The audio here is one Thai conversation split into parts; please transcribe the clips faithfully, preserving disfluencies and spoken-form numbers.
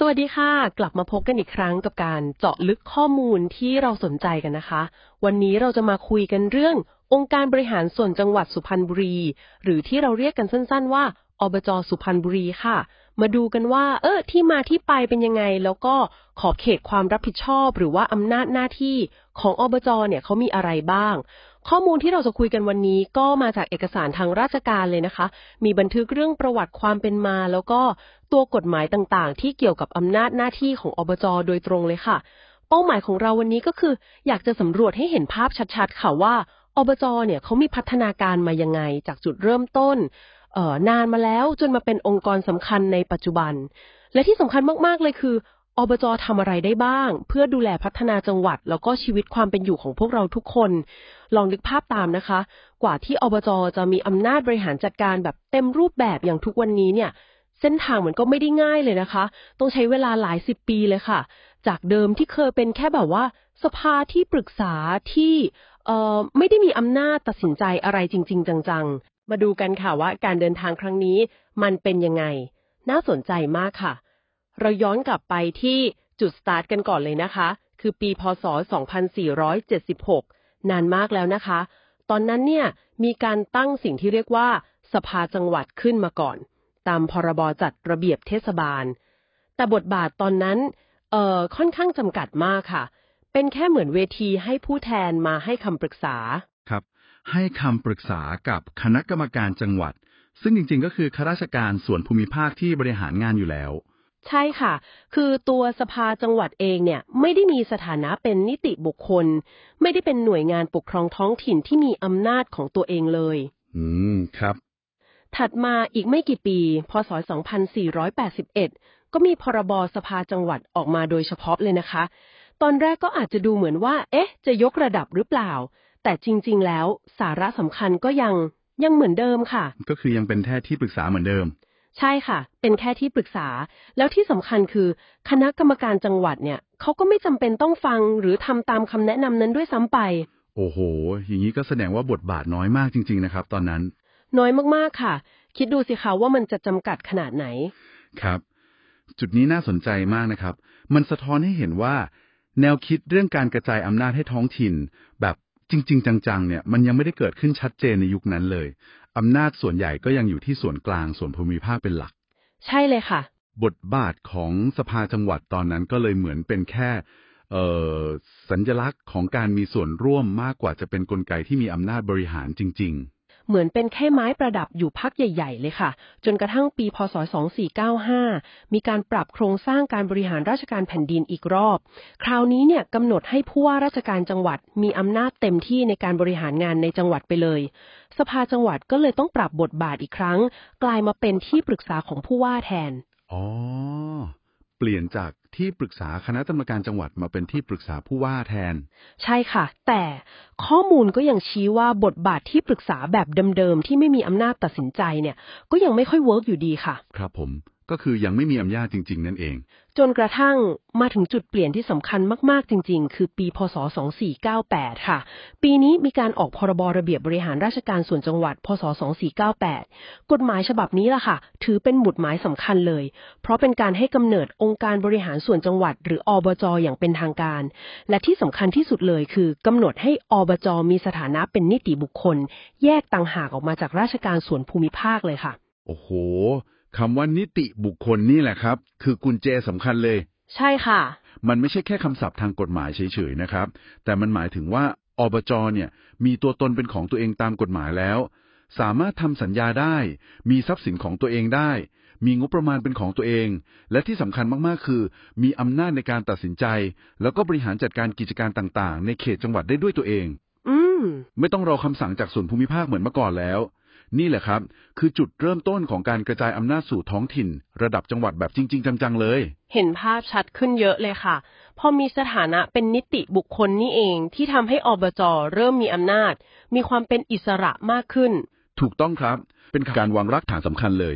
สวัสดีค่ะกลับมาพบกันอีกครั้งกับการเจาะลึกข้อมูลที่เราสนใจกันนะคะวันนี้เราจะมาคุยกันเรื่ององค์การบริหารส่วนจังหวัดสุพรรณบุรีหรือที่เราเรียกกันสั้นๆว่าอบจ.สุพรรณบุรีค่ะมาดูกันว่าเออที่มาที่ไปเป็นยังไงแล้วก็ขอบเขตความรับผิดชอบหรือว่าอำนาจหน้าที่ของอบจ.เนี่ยเขามีอะไรบ้างข้อมูลที่เราจะคุยกันวันนี้ก็มาจากเอกสารทางราชการเลยนะคะมีบันทึกเรื่องประวัติความเป็นมาแล้วก็ตัวกฎหมายต่างๆที่เกี่ยวกับอำนาจหน้าที่ของอบจ.โดยตรงเลยค่ะเป้าหมายของเราวันนี้ก็คืออยากจะสำรวจให้เห็นภาพชัดๆค่ะว่าอบจ.เนี่ยเขามีพัฒนาการมายังไงจากจุดเริ่มต้นเอ่อนานมาแล้วจนมาเป็นองค์กรสำคัญในปัจจุบันและที่สำคัญมากๆเลยคืออบจ.ทำอะไรได้บ้างเพื่อดูแลพัฒนาจังหวัดแล้วก็ชีวิตความเป็นอยู่ของพวกเราทุกคนลองนึกภาพตามนะคะกว่าที่อบจ.จะมีอำนาจบริหารจัดการแบบเต็มรูปแบบอย่างทุกวันนี้เนี่ยเส้นทางมันก็ไม่ได้ง่ายเลยนะคะต้องใช้เวลาหลายสิบปีเลยค่ะจากเดิมที่เคยเป็นแค่แบบว่าสภาที่ปรึกษาที่เอ่อไม่ได้มีอำนาจตัดสินใจอะไรจริงๆจังๆมาดูกันค่ะว่าการเดินทางครั้งนี้มันเป็นยังไงน่าสนใจมากค่ะเราย้อนกลับไปที่จุดสตาร์ทกันก่อนเลยนะคะคือปีพ.ศ. สองพันสี่ร้อยเจ็ดสิบหกนานมากแล้วนะคะตอนนั้นเนี่ยมีการตั้งสิ่งที่เรียกว่าสภาจังหวัดขึ้นมาก่อนตามพรบจัดระเบียบเทศบาลแต่บทบาทตอนนั้นเอ่อค่อนข้างจำกัดมากค่ะเป็นแค่เหมือนเวทีให้ผู้แทนมาให้คำปรึกษาครับให้คำปรึกษากับคณะกรรมการจังหวัดซึ่งจริงๆก็คือข้าราชการส่วนภูมิภาคที่บริหารงานอยู่แล้วใช่ค่ะคือตัวสภาจังหวัดเองเนี่ยไม่ได้มีสถานะเป็นนิติบุคคลไม่ได้เป็นหน่วยงานปกครองท้องถิ่นที่มีอำนาจของตัวเองเลยอืมครับถัดมาอีกไม่กี่ปีพ.ศ. สองพันสี่ร้อยแปดสิบเอ็ดก็มีพรบสภาจังหวัดออกมาโดยเฉพาะเลยนะคะตอนแรกก็อาจจะดูเหมือนว่าเอ๊ะจะยกระดับหรือเปล่าแต่จริงๆแล้วสาระสำคัญก็ยังยังเหมือนเดิมค่ะก็คือยังเป็นแค่ที่ปรึกษาเหมือนเดิมใช่ค่ะเป็นแค่ที่ปรึกษาแล้วที่สำคัญคือคณะกรรมการจังหวัดเนี่ยเขาก็ไม่จำเป็นต้องฟังหรือทำตามคำแนะนำนั้นด้วยซ้ำไปโอ้โหอย่างนี้ก็แสดงว่าบทบาทน้อยมากจริงๆนะครับตอนนั้นน้อยมากๆค่ะคิดดูสิคะว่ามันจะจำกัดขนาดไหนครับจุดนี้น่าสนใจมากนะครับมันสะท้อนให้เห็นว่าแนวคิดเรื่องการกระจายอำนาจให้ท้องถิ่นแบบจริงๆจังๆเนี่ยมันยังไม่ได้เกิดขึ้นชัดเจนในยุคนั้นเลยอำนาจส่วนใหญ่ก็ยังอยู่ที่ส่วนกลางส่วนภูมิภาคเป็นหลักใช่เลยค่ะบทบาทของสภาจังหวัดตอนนั้นก็เลยเหมือนเป็นแค่เอ่อสัญลักษณ์ของการมีส่วนร่วมมากกว่าจะเป็นกลไกที่มีอำนาจบริหารจริงเหมือนเป็นแค่ไม้ประดับอยู่พักใหญ่ๆเลยค่ะจนกระทั่งปีพ.ศ. สองพันสี่ร้อยเก้าสิบห้ามีการปรับโครงสร้างการบริหารราชการแผ่นดินอีกรอบคราวนี้เนี่ยกำหนดให้ผู้ว่าราชการจังหวัดมีอำนาจเต็มที่ในการบริหารงานในจังหวัดไปเลยสภาจังหวัดก็เลยต้องปรับบทบาทอีกครั้งกลายมาเป็นที่ปรึกษาของผู้ว่าแทนๆอ๋อเปลี่ยนจากที่ปรึกษาคณะกรรมการจังหวัดมาเป็นที่ปรึกษาผู้ว่าแทนใช่ค่ะแต่ข้อมูลก็ยังชี้ว่าบทบาทที่ปรึกษาแบบเดิมๆที่ไม่มีอำนาจตัดสินใจเนี่ยก็ยังไม่ค่อยเวิร์กอยู่ดีค่ะครับผมก็คือยังไม่มีอำนาจจริงๆนั่นเองจนกระทั่งมาถึงจุดเปลี่ยนที่สำคัญมากๆจริงๆคือปีพ.ศ. สองพันสี่ร้อยเก้าสิบแปดค่ะปีนี้มีการออกพรบระเบียบบริหารราชการส่วนจังหวัดพ.ศ. สองพันสี่ร้อยเก้าสิบแปดกฎหมายฉบับนี้ล่ะค่ะถือเป็นหมุดหมายสำคัญเลยเพราะเป็นการให้กำเนิดองค์การบริหารส่วนจังหวัดหรืออบจ.อย่างเป็นทางการและที่สำคัญที่สุดเลยคือกำหนดให้อบจ.มีสถานะเป็นนิติบุคคลแยกต่างหากออกมาจากราชการส่วนภูมิภาคเลยค่ะโอ้โหคำว่านิติบุคคลนี่แหละครับคือกุญแจสำคัญเลยใช่ค่ะมันไม่ใช่แค่คำศัพท์ทางกฎหมายเฉยๆนะครับแต่มันหมายถึงว่าอบจเนี่ยมีตัวตนเป็นของตัวเองตามกฎหมายแล้วสามารถทำสัญญาได้มีทรัพย์สินของตัวเองได้มีงบประมาณเป็นของตัวเองและที่สำคัญมากๆคือมีอำนาจในการตัดสินใจแล้วก็บริหารจัดการกิจการต่างๆในเขตจังหวัดได้ด้วยตัวเองอืมไม่ต้องรอคำสั่งจากส่วนภูมิภาคเหมือนเมื่อก่อนแล้วนี่แหละครับคือจุดเริ่มต้นของการกระจายอำนาจสู่ท้องถิ่นระดับจังหวัดแบบจริงๆจังๆเลยเห็นภาพชัดขึ้นเยอะเลยค่ะพอมีสถานะเป็นนิติบุคคลนี่เองที่ทำให้อบจ.เริ่มมีอำนาจมีความเป็นอิสระมากขึ้นถูกต้องครับเป็นการวางรากฐานสำคัญเลย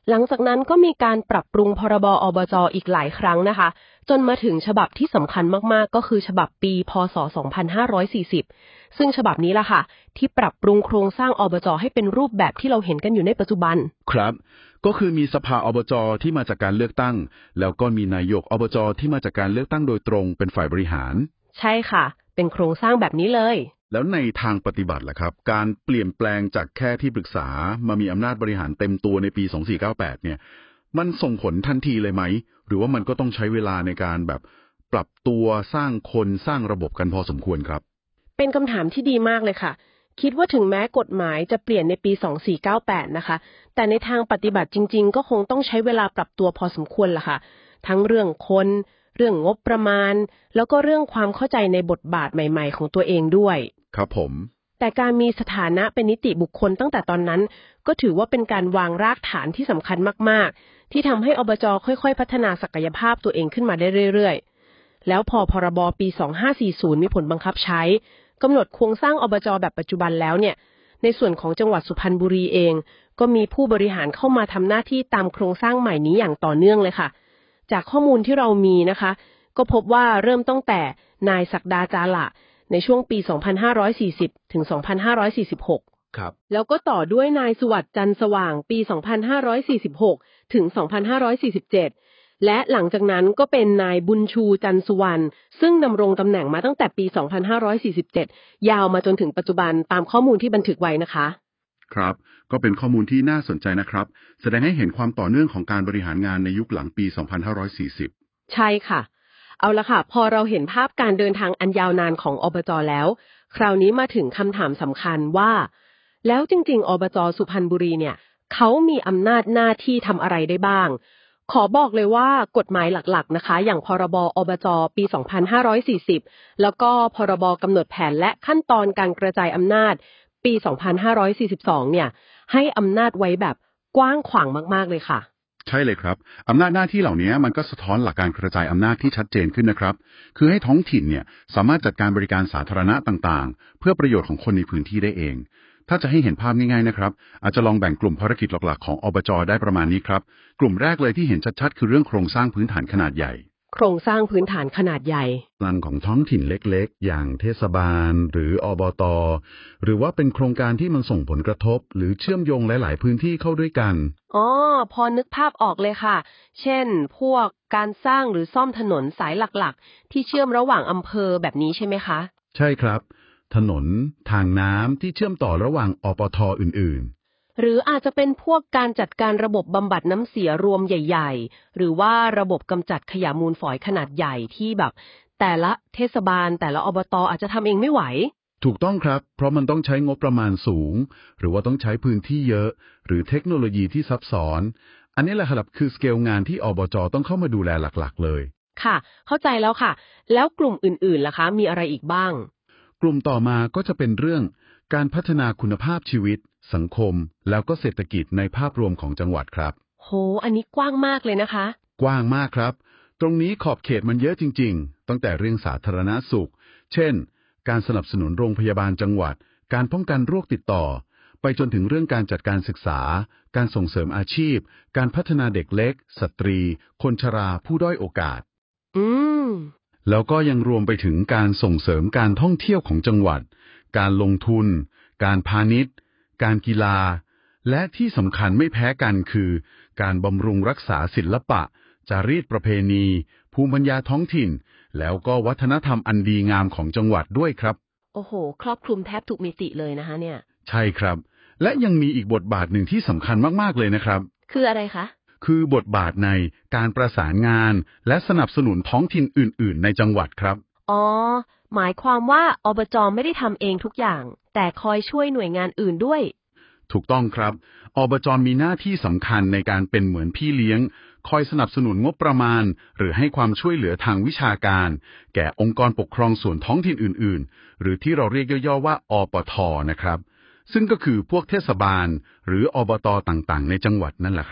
หลังจากนั้นก็มีการปรับปรุงพรบอบจ.อีกหลายครั้งนะคะจนมาถึงฉบับที่สำคัญมากๆก็คือฉบับปีพ.ศ. สองพันห้าร้อยสี่สิบซึ่งฉบับนี้ล่ะค่ะที่ปรับปรุงโครงสร้างอบจ.ให้เป็นรูปแบบที่เราเห็นกันอยู่ในปัจจุบันครับก็คือมีสภาอบจ.ที่มาจากการเลือกตั้งแล้วก็มีนายกอบจ.ที่มาจากการเลือกตั้งโดยตรงเป็นฝ่ายบริหารใช่ค่ะเป็นโครงสร้างแบบนี้เลยแล้วในทางปฏิบัติล่ะครับการเปลี่ยนแปลงจากแค่ที่ปรึกษามามีอำนาจบริหารเต็มตัวในปีสองพันสี่ร้อยเก้าสิบแปดเนี่ยมันส่งผลทันทีเลยไหมหรือว่ามันก็ต้องใช้เวลาในการแบบปรับตัวสร้างคนสร้างระบบกันพอสมควรครับเป็นคำถามที่ดีมากเลยค่ะคิดว่าถึงแม้กฎหมายจะเปลี่ยนในปีสองพันสี่ร้อยเก้าสิบแปดนะคะแต่ในทางปฏิบัติจริงๆก็คงต้องใช้เวลาปรับตัวพอสมควรล่ะค่ะทั้งเรื่องคนเรื่องงบประมาณแล้วก็เรื่องความเข้าใจในบทบาทใหม่ๆของตัวเองด้วยครับผมแต่การมีสถานะเป็นนิติบุคคลตั้งแต่ตอนนั้นก็ถือว่าเป็นการวางรากฐานที่สำคัญมากๆที่ทำให้อบจ.ค่อยๆพัฒนาศักยภาพตัวเองขึ้นมาได้เรื่อยๆแล้วพอพรบปีสองพันห้าร้อยสี่สิบมีผลบังคับใช้กำหนดโครงสร้างอบจ.แบบปัจจุบันแล้วเนี่ยในส่วนของจังหวัดสุพรรณบุรีเองก็มีผู้บริหารเข้ามาทำหน้าที่ตามโครงสร้างใหม่นี้อย่างต่อเนื่องเลยค่ะจากข้อมูลที่เรามีนะคะก็พบว่าเริ่มตั้งแต่นายศักดาจาระในช่วงปี สองพันห้าร้อยสี่สิบ ถึง สองพันห้าร้อยสี่สิบหกครับแล้วก็ต่อด้วยนายสุวัสดิ์จันทร์สว่างปี สองพันห้าร้อยสี่สิบหก ถึง สองพันห้าร้อยสี่สิบเจ็ด และหลังจากนั้นก็เป็นนายบุญชูจันทร์สุวรรณซึ่งดำรงตำแหน่งมาตั้งแต่ปี สองพันห้าร้อยสี่สิบเจ็ด ยาวมาจนถึงปัจจุบันตามข้อมูลที่บันทึกไว้นะคะครับก็เป็นข้อมูลที่น่าสนใจนะครับแสดงให้เห็นความต่อเนื่องของการบริหารงานในยุคหลังปี สองพันห้าร้อยสี่สิบใช่ค่ะเอาละค่ะพอเราเห็นภาพการเดินทางอันยาวนานของอบจ.แล้วคราวนี้มาถึงคำถามสำคัญว่าแล้วจริงๆอบจ.สุพรรณบุรีเนี่ยเขามีอำนาจหน้าที่ทำอะไรได้บ้างขอบอกเลยว่ากฎหมายหลักๆนะคะอย่างพรบอบจ.ปี สองพันห้าร้อยสี่สิบ แล้วก็พรบกำหนดแผนและขั้นตอนการกระจายอำนาจปี สองพันห้าร้อยสี่สิบสอง เนี่ยให้อำนาจไว้แบบกว้างขวางมากๆเลยค่ะใช่เลยครับอำนาจหน้าที่เหล่านี้มันก็สะท้อนหลักการกระจายอำนาจที่ชัดเจนขึ้นนะครับคือให้ท้องถิ่นเนี่ยสามารถจัดการบริการสาธารณะต่างๆเพื่อประโยชน์ของคนในพื้นที่ได้เองถ้าจะให้เห็นภาพง่ายๆนะครับอาจจะลองแบ่งกลุ่มภารกิจหลักๆของอบจ.ได้ประมาณนี้ครับกลุ่มแรกเลยที่เห็นชัดๆคือเรื่องโครงสร้างพื้นฐานขนาดใหญ่โครงสร้างพื้นฐานขนาดใหญ่งานของท้องถิ่นเล็กๆอย่างเทศบาลหรืออบต.หรือว่าเป็นโครงการที่มันส่งผลกระทบหรือเชื่อมโยงหลายๆพื้นที่เข้าด้วยกันอ๋อพอนึกภาพออกเลยค่ะเช่นพวกการสร้างหรือซ่อมถนนสายหลักๆที่เชื่อมระหว่างอำเภอแบบนี้ใช่ไหมคะใช่ครับถนนทางน้ำที่เชื่อมต่อระหว่างอปท.อื่นๆหรืออาจจะเป็นพวกการจัดการระบบบำบัดน้ำเสียรวมใหญ่ๆหรือว่าระบบกำจัดขยะมูลฝอยขนาดใหญ่ที่แบบแต่ละเทศบาลแต่ละอบต.อาจจะทำเองไม่ไหวถูกต้องครับเพราะมันต้องใช้งบประมาณสูงหรือว่าต้องใช้พื้นที่เยอะหรือเทคโนโลยีที่ซับซ้อนอันนี้แหละครับคือสเกลงานที่อบจ.ต้องเข้ามาดูแลหลักๆเลยค่ะเข้าใจแล้วค่ะแล้วกลุ่มอื่นๆล่ะคะมีอะไรอีกบ้างกลุ่มต่อมาก็จะเป็นเรื่องการพัฒนาคุณภาพชีวิตสังคมแล้วก็เศรษฐกิจในภาพรวมของจังหวัดครับโหอันนี้กว้างมากเลยนะคะกว้างมากครับตรงนี้ขอบเขตมันเยอะจริงๆตั้งแต่เรื่องสาธารณสุขเช่นการสนับสนุนโรงพยาบาลจังหวัดการป้องกันโรคติดต่อไปจนถึงเรื่องการจัดการศึกษาการส่งเสริมอาชีพการพัฒนาเด็กเล็กสตรีคนชราผู้ด้อยโอกาสอืมแล้วก็ยังรวมไปถึงการส่งเสริมการท่องเที่ยวของจังหวัดการลงทุนการพาณิชย์การกีฬาและที่สำคัญไม่แพ้กันคือการบำรุงรักษาศิลปะจารีตประเพณีภูมิปัญญาท้องถิ่นแล้วก็วัฒนธรรมอันดีงามของจังหวัดด้วยครับโอ้โหครอบคลุมแทบทุกมิติเลยนะคะเนี่ยใช่ครับและยังมีอีกบทบาทหนึ่งที่สำคัญมากๆเลยนะครับคืออะไรคะคือบทบาทในการประสานงานและสนับสนุนท้องถิ่นอื่นๆในจังหวัดครับอ๋อหมายความว่าอบจ.ไม่ได้ทำเองทุกอย่างแต่คอยช่วยหน่วยงานอื่นด้วยถูกต้องครับอบจ.มีหน้าที่สำคัญในการเป็นเหมือนพี่เลี้ยงคอยสนับสนุนงบประมาณหรือให้ความช่วยเหลือทางวิชาการแก่องค์กรปกครองส่วนท้องถิ่นอื่นๆหรือที่เราเรียกย่อๆว่าอปท.นะครับซึ่งก็คือพวกเทศบาลหรืออบต.ต่างๆในจังหวัดนั่นแหละครับ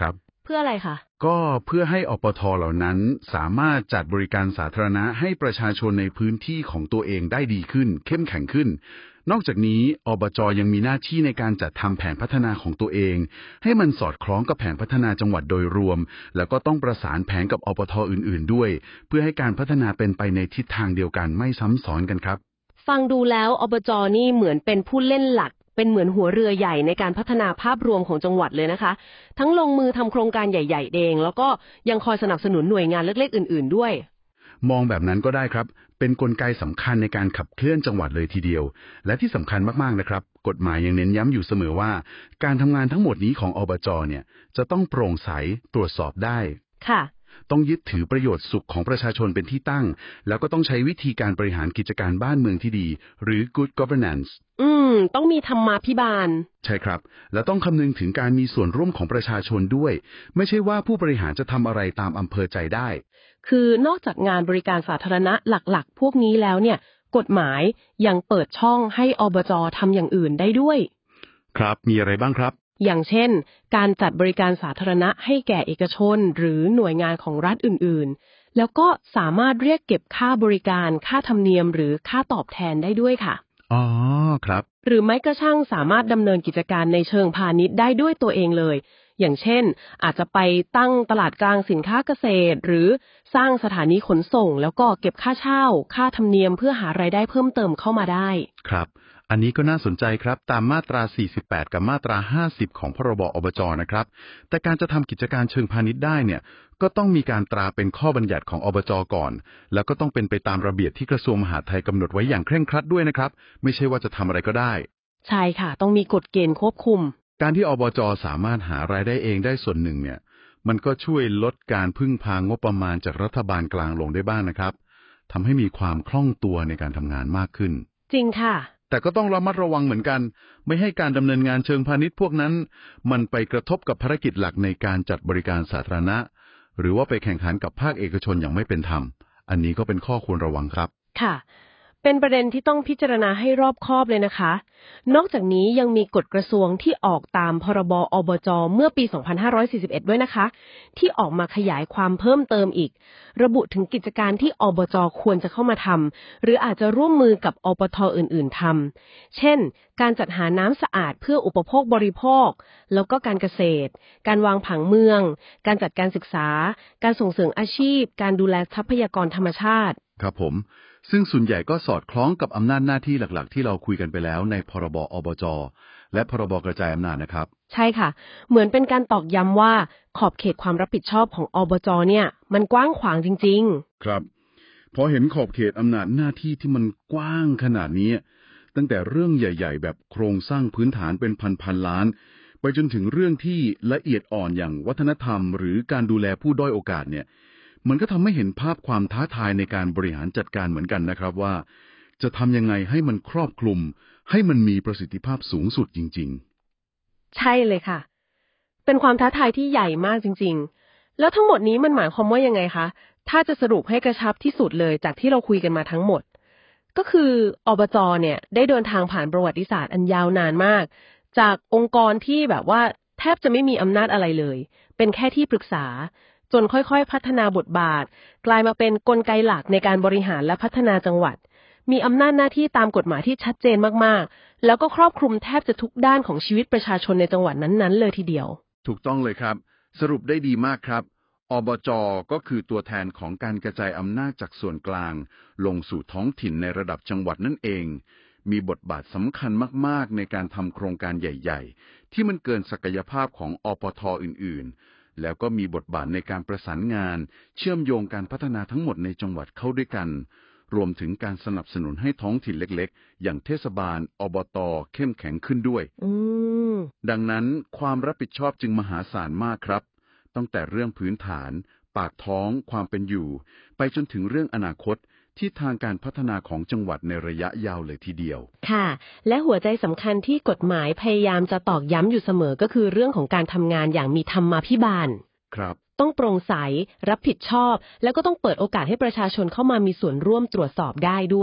เพื่ออะไรคะก็เพื่อให้อปทเหล่านั้นสามารถจัดบริการสาธารณะให้ประชาชนในพื้นที่ของตัวเองได้ดีขึ้นเข้มแข็งขึ้นนอกจากนี้อบจ.ยังมีหน้าที่ในการจัดทำแผนพัฒนาของตัวเองให้มันสอดคล้องกับแผนพัฒนาจังหวัดโดยรวมแล้วก็ต้องประสานแผนกับอบท.อื่นๆด้วยเพื่อให้การพัฒนาเป็นไปในทิศทางเดียวกันไม่ซ้ำซ้อนกันครับฟังดูแล้วอบจ.นี่เหมือนเป็นผู้เล่นหลักเป็นเหมือนหัวเรือใหญ่ในการพัฒนาภาพรวมของจังหวัดเลยนะคะทั้งลงมือทำโครงการใหญ่ๆเองแล้วก็ยังคอยสนับสนุนหน่วยงานเล็กๆอื่นๆด้วยมองแบบนั้นก็ได้ครับเป็นกลไกสำคัญในการขับเคลื่อนจังหวัดเลยทีเดียวและที่สำคัญมากๆนะครับกฎหมายยังเน้นย้ำอยู่เสมอว่าการทำงานทั้งหมดนี้ของอบจ.เนี่ยจะต้องโปร่งใสตรวจสอบได้ค่ะต้องยึดถือประโยชน์สุขของประชาชนเป็นที่ตั้งแล้วก็ต้องใช้วิธีการบริหารกิจการบ้านเมืองที่ดีหรือ good governance อืมต้องมีธรรมาภิบาลใช่ครับและต้องคำนึงถึงการมีส่วนร่วมของประชาชนด้วยไม่ใช่ว่าผู้บริหารจะทำอะไรตามอำเภอใจได้คือนอกจากงานบริการสาธารณะหลักๆพวกนี้แล้วเนี่ยกฎหมายยังเปิดช่องให้อบจ.ทำอย่างอื่นได้ด้วยครับมีอะไรบ้างครับอย่างเช่นการจัดบริการสาธารณะให้แก่เอกชนหรือหน่วยงานของรัฐอื่นๆแล้วก็สามารถเรียกเก็บค่าบริการค่าธรรมเนียมหรือค่าตอบแทนได้ด้วยค่ะอ๋อครับหรือไม่กระทั่งสามารถดำเนินกิจการในเชิงพาณิชย์ได้ด้วยตัวเองเลยอย่างเช่นอาจจะไปตั้งตลาดกลางสินค้าเกษตรหรือสร้างสถานีขนส่งแล้วก็เก็บค่าเช่าค่าธรรมเนียมเพื่อหารายได้เพิ่มเติมเข้ามาได้ครับอันนี้ก็น่าสนใจครับตามมาตราสี่สิบแปดกับมาตราห้าสิบของพรบอบจ.นะครับแต่การจะทำกิจการเชิงพาณิชย์ได้เนี่ยก็ต้องมีการตราเป็นข้อบัญญัติของอบจ.ก่อนแล้วก็ต้องเป็นไปตามระเบียบที่กระทรวงมหาดไทยกำหนดไว้อย่างเคร่งครัดด้วยนะครับไม่ใช่ว่าจะทำอะไรก็ได้ใช่ค่ะต้องมีกฎเกณฑ์ควบคุมการที่อบจ.สามารถหารายได้เองได้ส่วนหนึ่งเนี่ยมันก็ช่วยลดการพึ่งพางบประมาณจากรัฐบาลกลางลงได้บ้างนะครับทำให้มีความคล่องตัวในการทำงานมากขึ้นจริงค่ะแต่ก็ต้องระมัดระวังเหมือนกันไม่ให้การดำเนินงานเชิงพาณิชย์พวกนั้นมันไปกระทบกับภารกิจหลักในการจัดบริการสาธารณะหรือว่าไปแข่งขันกับภาคเอกชนอย่างไม่เป็นธรรมอันนี้ก็เป็นข้อควรระวังครับค่ะเป็นประเด็นที่ต้องพิจารณาให้รอบคอบเลยนะคะนอกจากนี้ยังมีกฎกระทรวงที่ออกตามพรบอบจ.เมื่อปีสองพันห้าร้อยสี่สิบเอ็ดด้วยนะคะที่ออกมาขยายความเพิ่มเติมอีกระบุถึงกิจการที่อบจ.ควรจะเข้ามาทำหรืออาจจะร่วมมือกับอปท.อื่นๆทำเช่นการจัดหาน้ำสะอาดเพื่ออุปโภคบริโภคแล้วก็การเกษตรการวางผังเมืองการจัดการศึกษาการส่งเสริมอาชีพการดูแลทรัพยากรธรรมชาติครับผมซึ่งส่วนใหญ่ก็สอดคล้องกับอำนาจหน้าที่หลักๆที่เราคุยกันไปแล้วในพรบอบจ.และพรบกระจายอำนาจนะครับใช่ค่ะเหมือนเป็นการตอกย้ำว่าขอบเขตความรับผิดชอบของอบจ.เนี่ยมันกว้างขวางจริงๆครับพอเห็นขอบเขตอำนาจหน้าที่ที่มันกว้างขนาดนี้ตั้งแต่เรื่องใหญ่ๆแบบโครงสร้างพื้นฐานเป็นพันๆล้านไปจนถึงเรื่องที่ละเอียดอ่อนอย่างวัฒนธรรมหรือการดูแลผู้ด้อยโอกาสเนี่ยมันก็ทำให้เห็นภาพความท้าทายในการบริหารจัดการเหมือนกันนะครับว่าจะทำยังไงให้มันครอบคลุมให้มันมีประสิทธิภาพสูงสุดจริงๆใช่เลยค่ะเป็นความท้าทายที่ใหญ่มากจริงๆแล้วทั้งหมดนี้มันหมายความว่ายังไงคะถ้าจะสรุปให้กระชับที่สุดเลยจากที่เราคุยกันมาทั้งหมดก็คืออบจ.เนี่ยได้เดินทางผ่านประวัติศาสตร์อันยาวนานมากจากองค์กรที่แบบว่าแทบจะไม่มีอำนาจอะไรเลยเป็นแค่ที่ปรึกษาจนค่อยๆพัฒนาบทบาทกลายมาเป็นกลไกหลักในการบริหารและพัฒนาจังหวัดมีอำนาจหน้าที่ตามกฎหมายที่ชัดเจนมากๆแล้วก็ครอบคลุมแทบจะทุกด้านของชีวิตประชาชนในจังหวัดนั้นๆเลยทีเดียวถูกต้องเลยครับสรุปได้ดีมากครับอบจ.ก็คือตัวแทนของการกระจายอำนาจจากส่วนกลางลงสู่ท้องถิ่นในระดับจังหวัดนั่นเองมีบทบาทสำคัญมากๆในการทำโครงการใหญ่ๆที่มันเกินศักยภาพของอปท.อื่นๆแล้วก็มีบทบาทในการประสานงานเชื่อมโยงการพัฒนาทั้งหมดในจังหวัดเข้าด้วยกันรวมถึงการสนับสนุนให้ท้องถิ่นเล็กๆอย่างเทศบาลอบต.เข้มแข็งขึ้นด้วยดังนั้นความรับผิดชอบจึงมหาศาลมากครับตั้งแต่เรื่องพื้นฐานปากท้องความเป็นอยู่ไปจนถึงเรื่องอนาคตที่ทางการพัฒนาของจังหวัดในระยะยาวเลยทีเดียวค่ะและหัวใจสำคัญที่กฎหมายพยายามจะตอกย้ำอยู่เสมอก็คือเรื่องของการทำงานอย่างมีธรรมาภิบาลครับต้องโปร่งใสรับผิดชอบแล้วก็ต้องเปิดโอกาสให้ประชาชนเข้ามามีส่วนร่วมตรวจสอบได้ด้วย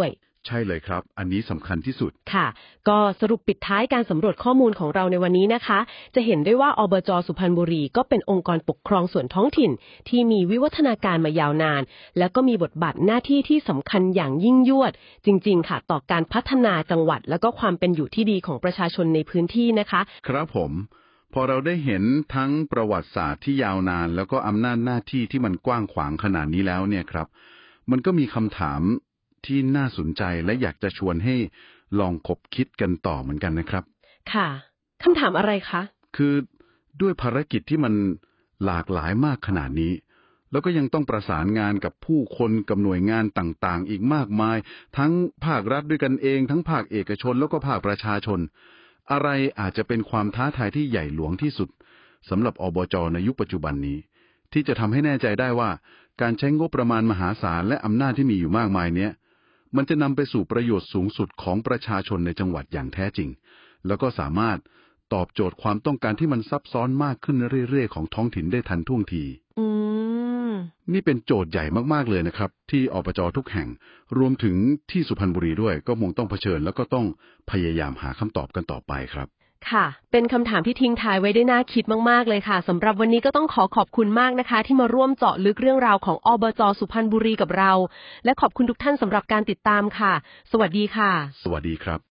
ใช่เลยครับอันนี้สำคัญที่สุดค่ะก็สรุปปิดท้ายการสำรวจข้อมูลของเราในวันนี้นะคะจะเห็นได้ว่าอบจ.สุพรรณบุรีก็เป็นองค์กรปกครองส่วนท้องถิ่นที่มีวิวัฒนาการมายาวนานแล้วก็มีบทบาทหน้าที่ที่สำคัญอย่างยิ่งยวดจริงๆค่ะต่อการพัฒนาจังหวัดแล้วก็ความเป็นอยู่ที่ดีของประชาชนในพื้นที่นะคะครับผมพอเราได้เห็นทั้งประวัติศาสตร์ที่ยาวนานแล้วก็อำนาจหน้าที่ที่มันกว้างขวางขนาดนี้แล้วเนี่ยครับมันก็มีคำถามที่น่าสนใจและอยากจะชวนให้ลองคบคิดกันต่อเหมือนกันนะครับค่ะคำถามอะไรคะคือด้วยภารกิจที่มันหลากหลายมากขนาดนี้แล้วก็ยังต้องประสานงานกับผู้คนกับหน่วยงานต่างๆอีกมากมายทั้งภาครัฐด้วยกันเองทั้งภาคเอกชนแล้วก็ภาคประชาชนอะไรอาจจะเป็นความท้าทายที่ใหญ่หลวงที่สุดสำหรับอบจ.ในยุคปัจจุบันนี้ที่จะทำให้แน่ใจได้ว่าการใช้งบประมาณมหาศาลและอำนาจที่มีอยู่มากมายเนี้ยมันจะนำไปสู่ประโยชน์สูงสุดของประชาชนในจังหวัดอย่างแท้จริงแล้วก็สามารถตอบโจทย์ความต้องการที่มันซับซ้อนมากขึ้นเรื่อยๆของท้องถิ่นได้ทันท่วงทีอืมนี่เป็นโจทย์ใหญ่มากๆเลยนะครับที่อบจ.ทุกแห่งรวมถึงที่สุพรรณบุรีด้วยก็คงต้องเผชิญแล้วก็ต้องพยายามหาคำตอบกันต่อไปครับค่ะเป็นคำถามที่ทิ้งท้ายไว้ได้น่าคิดมากๆเลยค่ะสำหรับวันนี้ก็ต้องขอขอบคุณมากนะคะที่มาร่วมเจาะลึกเรื่องราวของอบจ.สุพรรณบุรีกับเราและขอบคุณทุกท่านสำหรับการติดตามค่ะสวัสดีค่ะสวัสดีครับ